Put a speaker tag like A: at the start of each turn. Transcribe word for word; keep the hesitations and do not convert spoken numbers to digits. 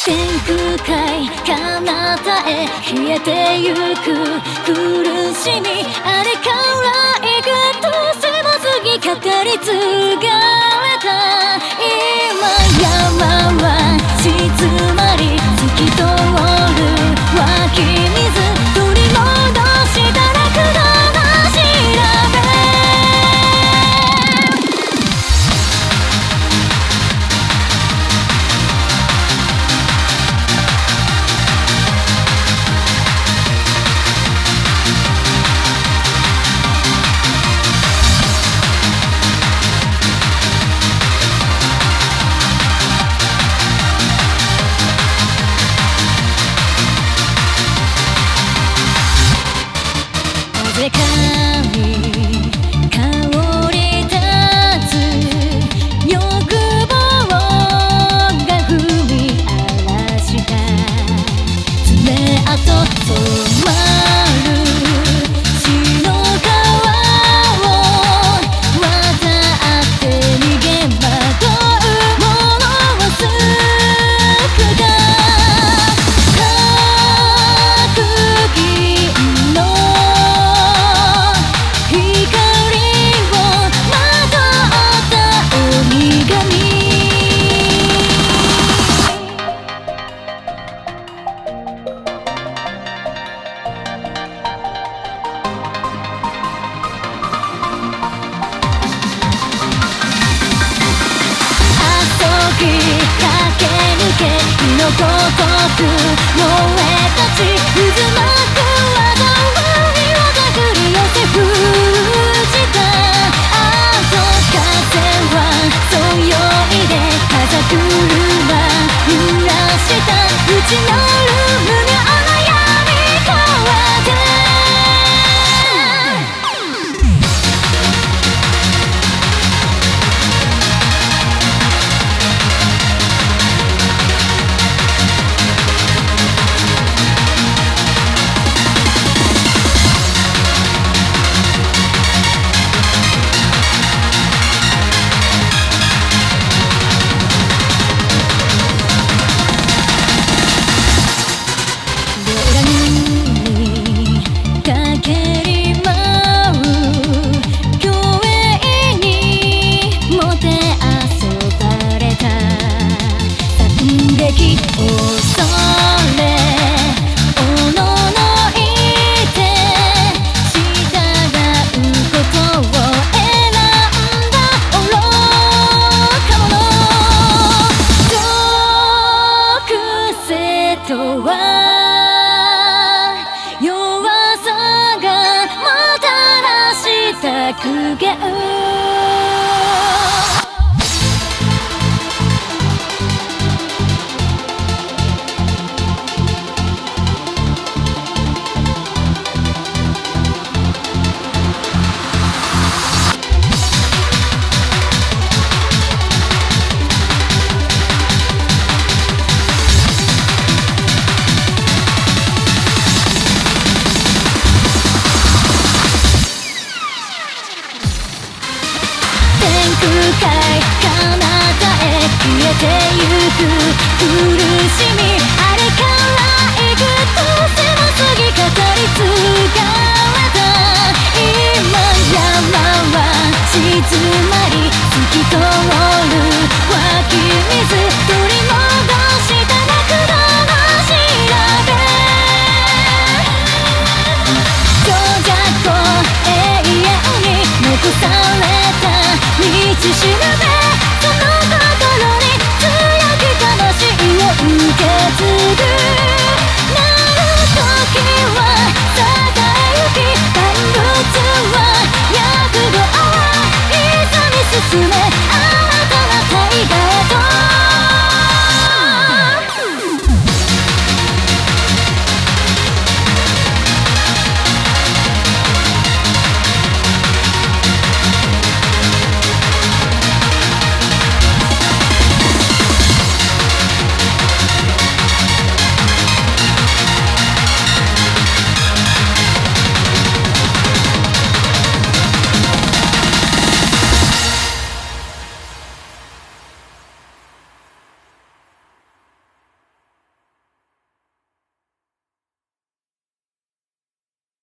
A: 天空海彼方へ消えてゆく苦しみ、あれから幾年も過ぎ語り継がれた今山は静まり透き通る湧き水、取り戻したらくだらしらべ世界香り立つ欲望が踏み荒らした爪痕染まる血の川を渡って逃げ惑うものを救った白銀の駆け抜け火のごとく燃え立ち渦巻く災いを手繰り寄せ封じた後風はそよいで風車揺らした内なる無名な闇風恐れおののいて従うことを選んだ愚か者、属性とは弱さがもたらした苦言。空海彼方へ消えてゆく苦しみ